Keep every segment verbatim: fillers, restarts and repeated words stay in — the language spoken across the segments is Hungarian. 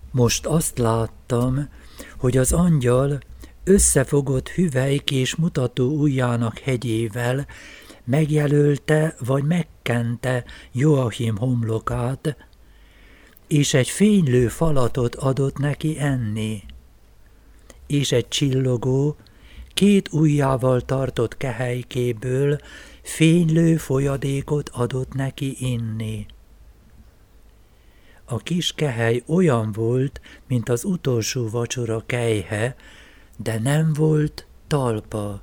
Most azt láttam, hogy az angyal összefogott hüvelyk és mutató ujjának hegyével megjelölte vagy megkente Joachim homlokát, és egy fénylő falatot adott neki enni, és egy csillogó, két ujjával tartott kehelykéből fénylő folyadékot adott neki inni. A kis kehely olyan volt, mint az utolsó vacsora kelyhe, de nem volt talpa.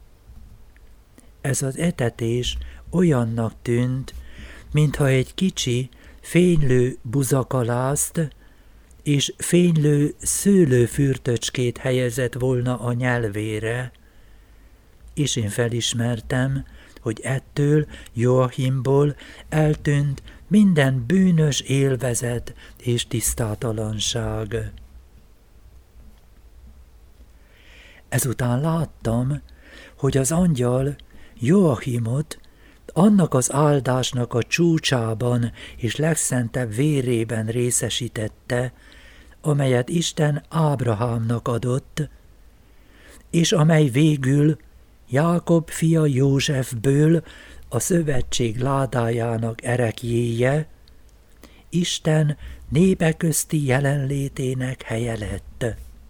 Ez az etetés olyannak tűnt, mintha egy kicsi, fénylő buzakalászt és fénylő szőlőfürtöcskét helyezett volna a nyelvére, és én felismertem, hogy ettől Joachimból eltűnt minden bűnös élvezet és tisztátalanság. Ezután láttam, hogy az angyal Joachimot annak az áldásnak a csúcsában és legszentebb vérében részesítette, amelyet Isten Ábrahámnak adott, és amely végül Jákob fia Józsefből a szövetség ládájának ereklyéje, Isten népe közti jelenlétének helye lett.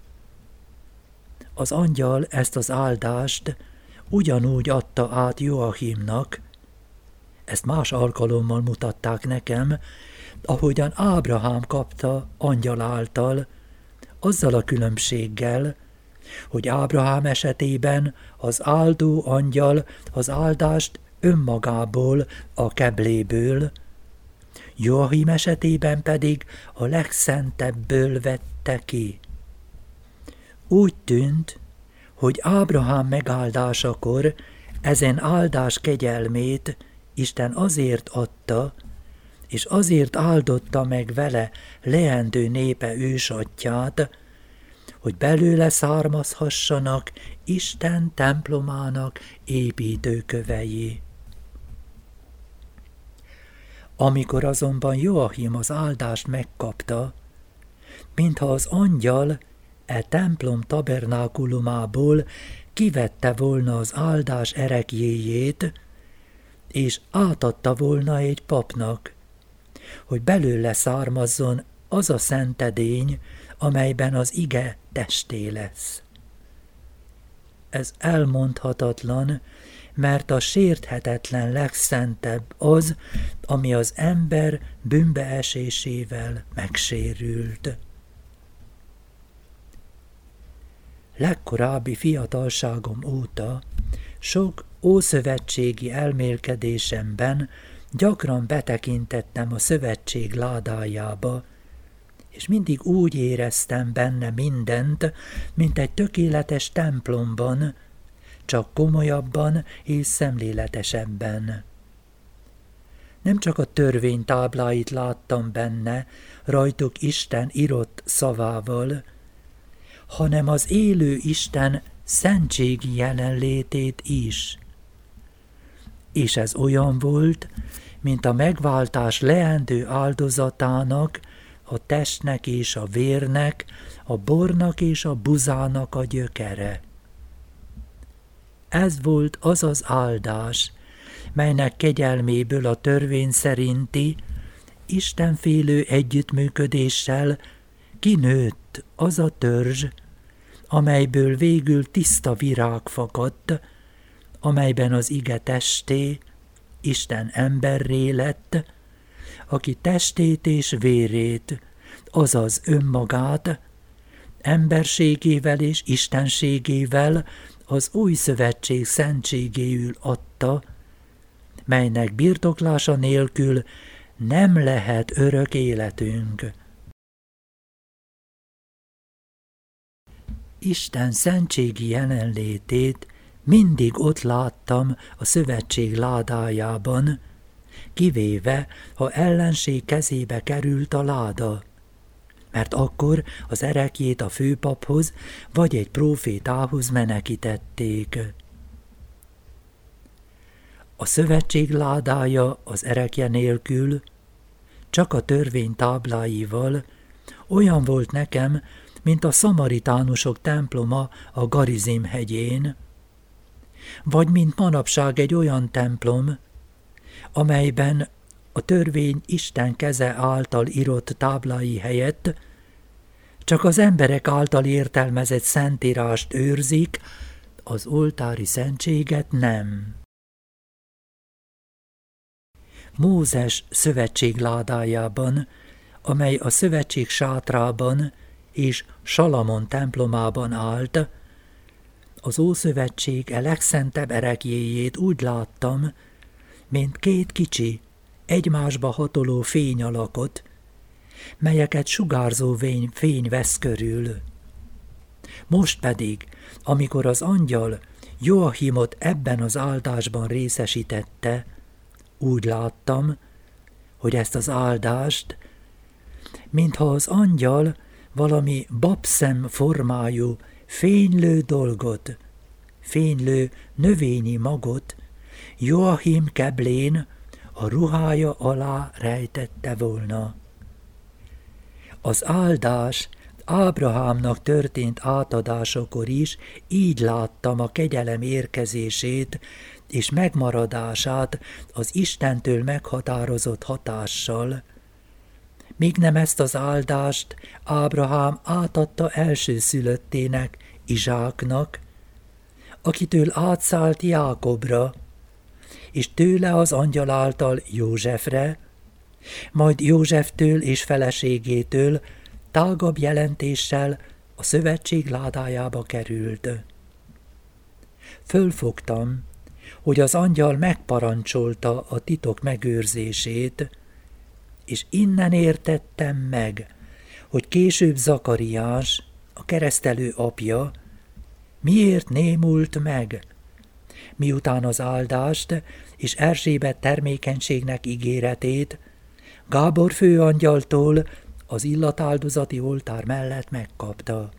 Az angyal ezt az áldást ugyanúgy adta át Joachimnak, ezt más alkalommal mutatták nekem, ahogyan Ábrahám kapta angyal által, azzal a különbséggel, hogy Ábrahám esetében az áldó angyal az áldást önmagából, a kebléből, Joachim esetében pedig a legszentebbből vette ki. Úgy tűnt, hogy Ábrahám megáldásakor ezen áldás kegyelmét Isten azért adta, és azért áldotta meg vele leendő népe ősatyját, hogy belőle származhassanak Isten templomának építőkövei. Amikor azonban Joachim az áldást megkapta, mintha az angyal e templom tabernákulumából kivette volna az áldás ereklyéjét, és átadta volna egy papnak, hogy belőle származzon az a szentedény, amelyben az ige testé lesz. Ez elmondhatatlan, mert a sérthetetlen legszentebb az, ami az ember bűnbeesésével megsérült. Legkorábbi fiatalságom óta sok ószövetségi elmélkedésemben gyakran betekintettem a szövetség ládájába, és mindig úgy éreztem benne mindent, mint egy tökéletes templomban, csak komolyabban és szemléletesebben. Nem csak a törvény tábláit láttam benne, rajtuk Isten írott szavával, hanem az élő Isten szentségi jelenlétét is. És ez olyan volt, mint a megváltás leendő áldozatának, a testnek és a vérnek, a bornak és a buzának a gyökere. Ez volt az az áldás, melynek kegyelméből a törvény szerinti, istenfélő együttműködéssel kinőtt az a törzs, amelyből végül tiszta virág fakadt, amelyben az ige testé, Isten emberré lett, aki testét és vérét, azaz önmagát, emberségével és istenségével az új szövetség szentségéül adta, melynek birtoklása nélkül nem lehet örök életünk. Isten szentségi jelenlétét mindig ott láttam a szövetség ládájában, kivéve, ha ellenség kezébe került a láda, mert akkor az ereklyét a főpaphoz vagy egy prófétához menekítették. A szövetség ládája az erekje nélkül, csak a törvény tábláival Olyan volt nekem, mint a szamaritánusok temploma a Garizim hegyén, vagy mint manapság egy olyan templom, amelyben a törvény Isten keze által írott táblái helyett csak az emberek által értelmezett szentírást őrzik, az oltári szentséget nem. Mózes szövetségládájában, amely a szövetség sátrában és Salamon templomában állt, az Ószövetség e legszentebb ereklyéjét úgy láttam, mint két kicsi, egymásba hatoló fényalakot, melyeket sugárzó fény vesz körül. Most pedig, amikor az angyal Joachimot ebben az áldásban részesítette, úgy láttam, hogy ezt az áldást, mintha az angyal valami babszem formájú, fénylő dolgot, fénylő növényi magot Joachim keblén a ruhája alá rejtette volna. Az áldás Ábrahámnak történt átadásakor is így láttam a kegyelem érkezését és megmaradását az Istentől meghatározott hatással, míg nem ezt az áldást Ábrahám átadta elsőszülöttének, Izsáknak, akitől átszállt Jákobra, és tőle az angyal által Józsefre, majd Józseftől és feleségétől tágabb jelentéssel a szövetség ládájába került. Fölfogtam, hogy az angyal megparancsolta a titok megőrzését, és innen értettem meg, hogy később Zakariás, a keresztelő apja, miért némult meg, miután az áldást és Erzsébet termékenységnek ígéretét Gábor főangyaltól az illatáldozati oltár mellett megkapta.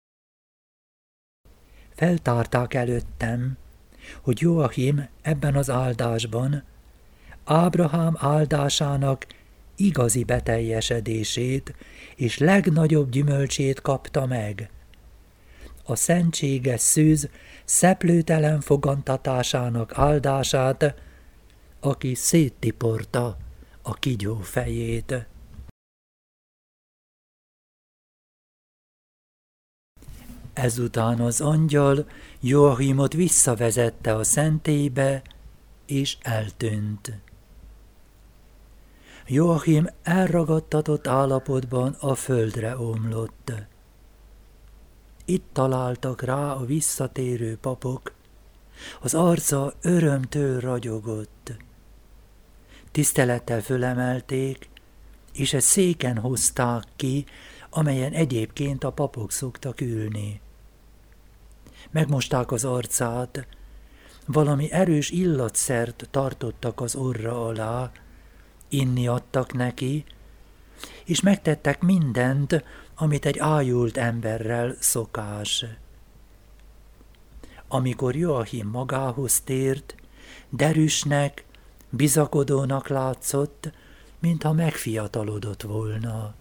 Feltárták előttem, hogy Joachim ebben az áldásban Ábrahám áldásának igazi beteljesedését és legnagyobb gyümölcsét kapta meg. A szentséges szűz szeplőtelen fogantatásának áldását, aki széttiporta a kígyó fejét. Ezután az angyal Joachimot visszavezette a szentélybe, és eltűnt. Joachim elragadtatott állapotban a földre omlott. Itt találtak rá a visszatérő papok, az arca örömtől ragyogott. Tisztelettel fölemelték, és egy széken hozták ki, amelyen egyébként a papok szoktak ülni. Megmosták az arcát, valami erős illatszert tartottak az orra alá, inni adtak neki, és megtettek mindent, amit egy ájult emberrel szokás. Amikor Joachim magához tért, derűsnek, bizakodónak látszott, mintha megfiatalodott volna.